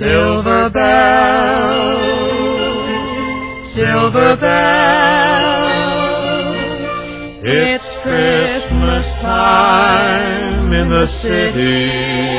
Silver bells, silver bells, it's Christmas time in the city.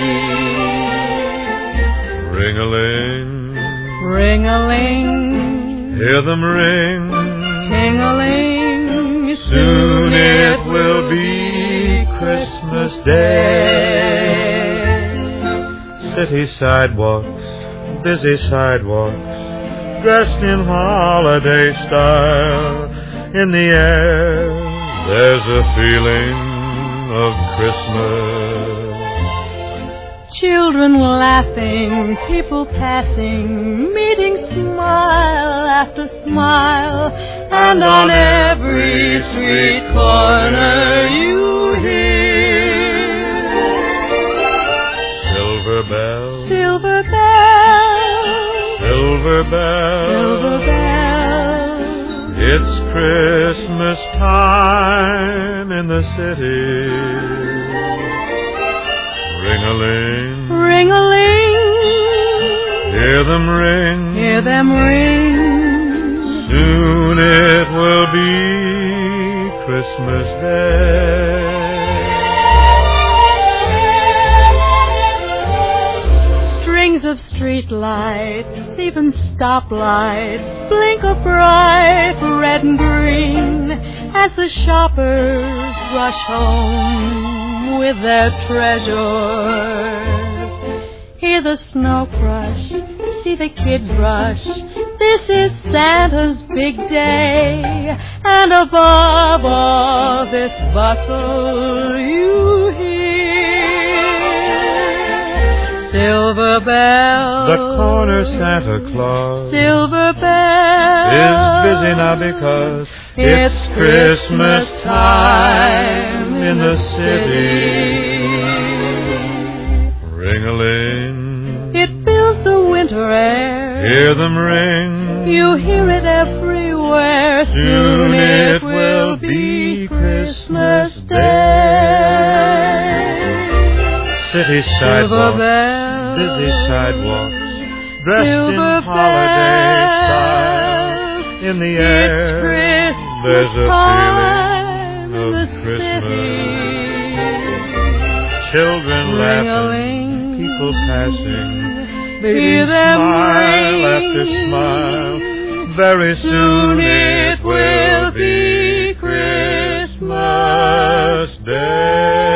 Ring-a-ling, ring-a-ling, hear them ring. Ting-a-ling, soon it will be Christmas Day. City sidewalks, busy sidewalks, dressed in holiday style. In the air, there's a feeling of Christmas. Children laughing, people passing, meeting smile after smile, and on every street corner you hear silver bells, silver bells, silver bells, silver bells. It's Christmas time in the city. Ring-a-ling, ring-a-ling, hear them ring, hear them ring. soon it will be Christmas Day. Strings of street lights, even stoplights, blink a bright red and green as the shoppers rush home with their treasures. Hear the snow crush, see the kids rush. This is Santa's big day, and above all this bustle you hear silver bells. The corner Santa Claus, silver bells, is busy now because it's Christmas time in the city. Ring-a-ling, it fills the winter air. hear them ring. You hear it everywhere. Soon it will be Christmas Day. City Silver sidewalks, bells, busy sidewalks, dressed in silver holiday style. In the air, there's a feeling of Christmas. Children laughing, people passing, babies smile after smile. Very soon it will be Christmas Day.